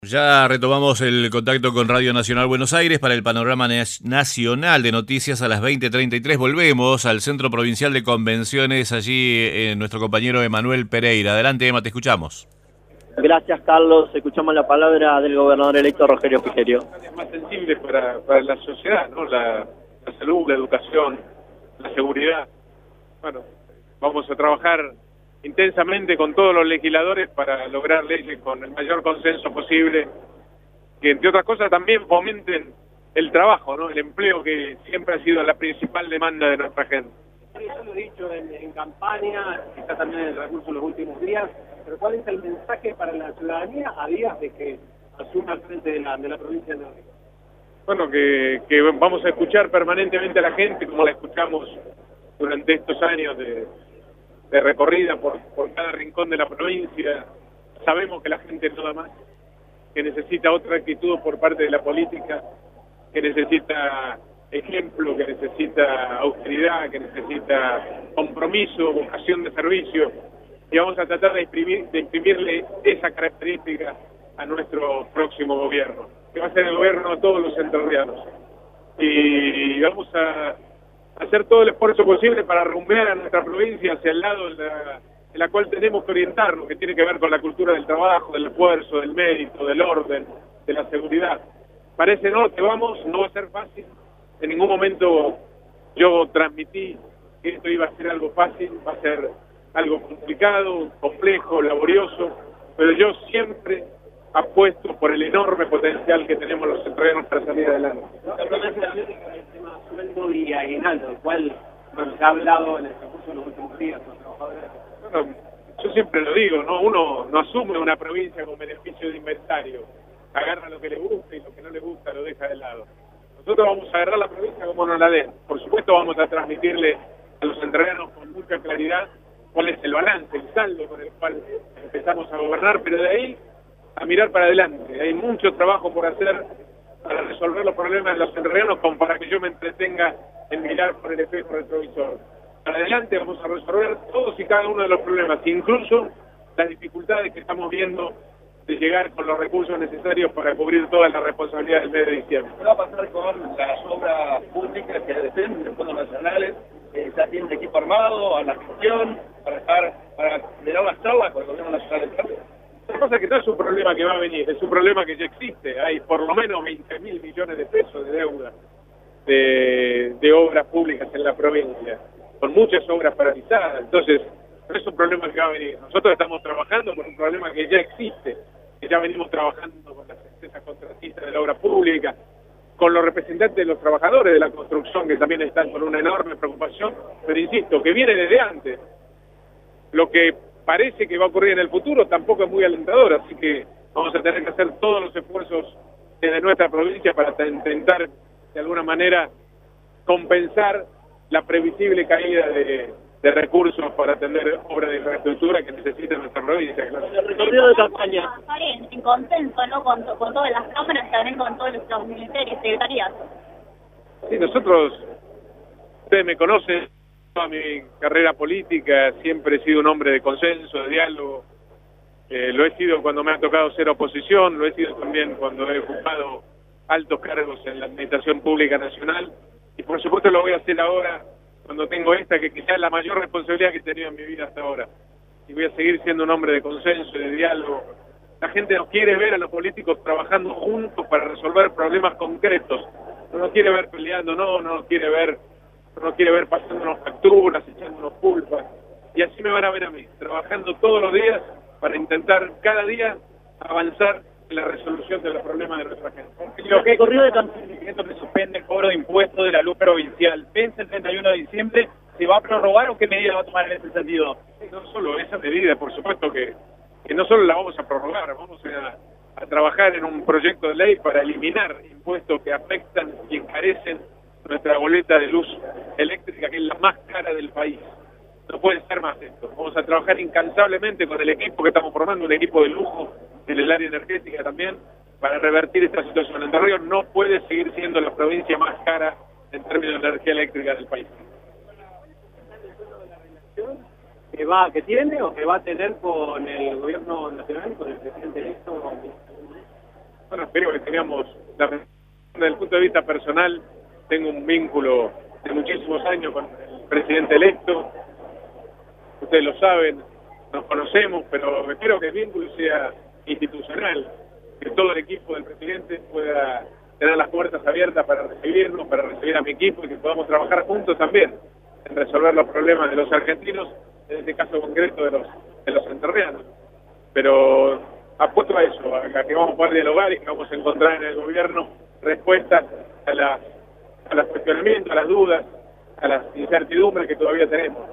Ya retomamos el contacto con Radio Nacional Buenos Aires para el panorama nacional de noticias a las 20:33. Volvemos al Centro Provincial de Convenciones, allí nuestro compañero Emanuel Pereira. Adelante, Emma, te escuchamos. Gracias, Carlos. Escuchamos la palabra del gobernador electo Rogelio Frigerio. Es más sensible para la sociedad, ¿no? La salud, la educación, la seguridad. Bueno, vamos a trabajar intensamente con todos los legisladores para lograr leyes con el mayor consenso posible, que entre otras cosas también fomenten el trabajo, ¿no? El empleo, que siempre ha sido la principal demanda de nuestra gente. Yo lo he dicho en campaña, quizá también en el recurso en los últimos días, pero ¿cuál es el mensaje para la ciudadanía a días de que asuma al frente de la provincia de Norte? Bueno, que vamos a escuchar permanentemente a la gente, como la escuchamos durante estos años de recorrida por cada rincón de la provincia. Sabemos que la gente no da más, que necesita otra actitud por parte de la política, que necesita ejemplo, que necesita austeridad, que necesita compromiso, vocación de servicio, y vamos a tratar de imprimirle esa característica a nuestro próximo gobierno, que va a ser el gobierno de todos los entrerrianos. Y vamos a hacer todo el esfuerzo posible para rumbear a nuestra provincia hacia el lado en la cual tenemos que orientarnos, que tiene que ver con la cultura del trabajo, del esfuerzo, del mérito, del orden, de la seguridad. Parece no que vamos, no va a ser fácil. En ningún momento yo transmití que esto iba a ser algo fácil, va a ser algo complicado, complejo, laborioso, pero yo siempre apuesto por el enorme potencial que tenemos los entrerrianos para salir adelante. El tema sueldo y aguinaldo, el cual se ha hablado en el recurso en los últimos días con trabajadores. Bueno, yo siempre lo digo, ¿no? Uno no asume una provincia con beneficio de inventario, agarra lo que le gusta y lo que no le gusta lo deja de lado. Nosotros vamos a agarrar la provincia como nos la den. Por supuesto vamos a transmitirle a los entrerrianos con mucha claridad cuál es el balance, el saldo con el cual empezamos a gobernar, pero de ahí a mirar para adelante. Hay mucho trabajo por hacer para resolver los problemas de los entrerrianos, como para que yo me entretenga en mirar por el espejo retrovisor. Para adelante vamos a resolver todos y cada uno de los problemas, incluso las dificultades que estamos viendo de llegar con los recursos necesarios para cubrir todas las responsabilidades del mes de diciembre. ¿Qué va a pasar con las obras públicas que dependen de fondos nacionales? ¿Ya tienen equipo armado a la gestión para generar las charlas con el gobierno nacional del cambio? La cosa es que no es un problema que va a venir, es un problema que ya existe. Hay por lo menos 20.000 millones de pesos de deuda de obras públicas en la provincia, con muchas obras paralizadas. Entonces, no es un problema que va a venir. Nosotros estamos trabajando por un problema que ya existe, que ya venimos trabajando con las empresas contratistas de la obra pública, con los representantes de los trabajadores de la construcción, que también están con una enorme preocupación, pero insisto, que viene desde antes. Lo que parece que va a ocurrir en el futuro tampoco es muy alentador, así que vamos a tener que hacer todos los esfuerzos desde nuestra provincia para intentar de alguna manera compensar la previsible caída de recursos para atender obras de infraestructura que necesita nuestra provincia. Claro. El recorrido de campaña. En consenso, ¿no? Con todas las cámaras, también con todos los ministerios, secretarías. Sí, nosotros, ustedes me conocen, toda mi carrera política siempre he sido un hombre de consenso, de diálogo. Lo he sido cuando me ha tocado ser oposición, lo he sido también cuando he ocupado altos cargos en la Administración Pública Nacional, y por supuesto lo voy a hacer ahora cuando tengo esta, que quizás es la mayor responsabilidad que he tenido en mi vida hasta ahora. Y voy a seguir siendo un hombre de consenso, de diálogo. La gente nos quiere ver a los políticos trabajando juntos para resolver problemas concretos. No nos quiere ver peleando, no nos quiere ver pasándonos facturas, echándonos culpas. Y así me van a ver a mí, trabajando todos los días para intentar cada día avanzar en la resolución de los problemas de nuestra gente. Lo que ocurrió de campaña, que suspende el cobro de impuestos de la luz provincial, vence el 31 de diciembre, ¿se va a prorrogar o qué medida va a tomar en ese sentido? No solo esa medida, por supuesto que no solo la vamos a prorrogar, vamos a trabajar en un proyecto de ley para eliminar impuestos que afectan y encarecen nuestra boleta de luz eléctrica, que es la más cara del país. No puede ser más esto. Vamos a trabajar incansablemente con el equipo que estamos formando, un equipo de lujo en el área energética también, para revertir esta situación. Entre Ríos no puede seguir siendo la provincia más cara en términos de energía eléctrica del país. ¿Que tiene o que va a tener con el gobierno nacional, con el presidente electo? espero que tengamos, desde el punto de vista personal, tengo un vínculo de muchísimos años con el presidente electo, ustedes lo saben, nos conocemos, pero espero que el vínculo sea institucional, que todo el equipo del presidente pueda tener las puertas abiertas para recibirnos, para recibir a mi equipo y que podamos trabajar juntos también en resolver los problemas de los argentinos, en este caso concreto de los entrerrianos. Pero apuesto a eso, a que vamos a poder dialogar y que vamos a encontrar en el gobierno respuestas a los cuestionamientos, a las dudas, a las incertidumbres que todavía tenemos.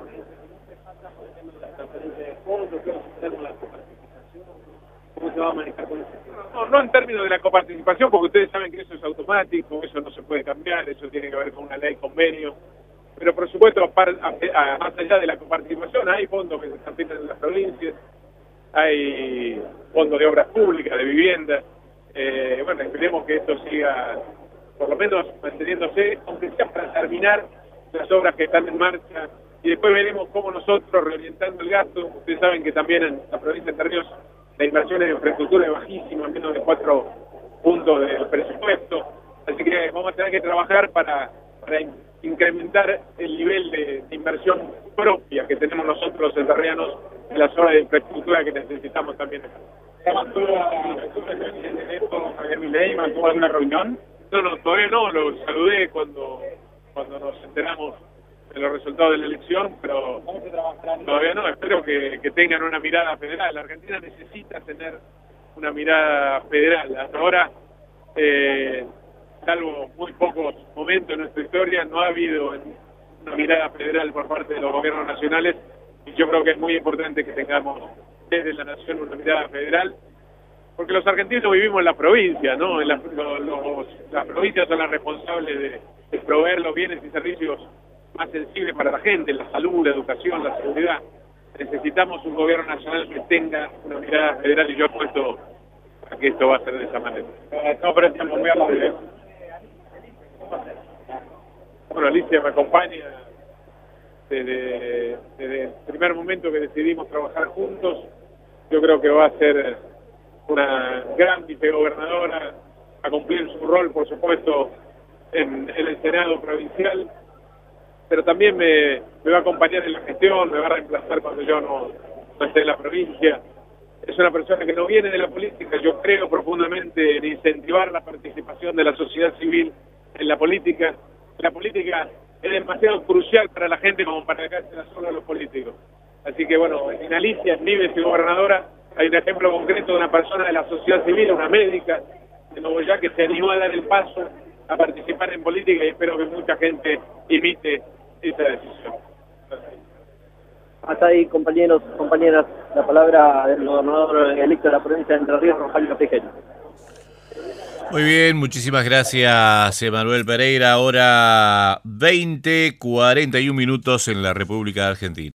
¿Cómo se va a manejar con eso? No en términos de la coparticipación, porque ustedes saben que eso es automático, eso no se puede cambiar, eso tiene que ver con una ley, convenio. Pero por supuesto, más allá de la coparticipación, hay fondos que se están pidiendo en las provincias, hay fondos de obras públicas, de viviendas. Bueno, esperemos que esto siga, por lo menos manteniéndose, aunque sea para terminar las obras que están en marcha. Y después veremos cómo nosotros, reorientando el gasto, ustedes saben que también en la provincia de Entre Ríos la inversión en infraestructura es bajísima, menos de 4 puntos del presupuesto. Así que vamos a tener que trabajar para incrementar el nivel de inversión propia que tenemos nosotros los entrerrianos en las obras de infraestructura que necesitamos también. Javier Milei mantuvo alguna reunión? No, todavía no, lo saludé cuando nos enteramos de los resultados de la elección, pero todavía no, espero que tengan una mirada federal. La Argentina necesita tener una mirada federal. Hasta ahora, salvo muy pocos momentos en nuestra historia, no ha habido una mirada federal por parte de los gobiernos nacionales, y yo creo que es muy importante que tengamos desde la nación una mirada federal, porque los argentinos vivimos en la provincia, ¿no? Las provincias son las responsables de proveer los bienes y servicios más sensibles para la gente, la salud, la educación, la seguridad. Necesitamos un gobierno nacional que tenga una mirada federal y yo apuesto a que esto va a ser de esa manera. No, pero tiempo muy amable. Bueno, Alicia me acompaña desde el primer momento que decidimos trabajar juntos. Yo creo que va a ser una gran vicegobernadora, a cumplir su rol, por supuesto, en el Senado provincial, pero también me va a acompañar en la gestión, me va a reemplazar cuando yo no esté en la provincia. Es una persona que no viene de la política. Yo creo profundamente en incentivar la participación de la sociedad civil en la política. La política es demasiado crucial para la gente como para que sea solo los políticos. Así que bueno, en Alicia, en mi vicegobernadora, hay un ejemplo concreto de una persona de la sociedad civil, una médica de Nogoyá, que se animó a dar el paso a participar en política, y espero que mucha gente imite esa decisión. Hasta ahí, compañeros, compañeras, la palabra del gobernador electo de la provincia de Entre Ríos, Rogelio Pejero. Muy bien, muchísimas gracias, Emanuel Pereira. Ahora 20:41 en la República Argentina.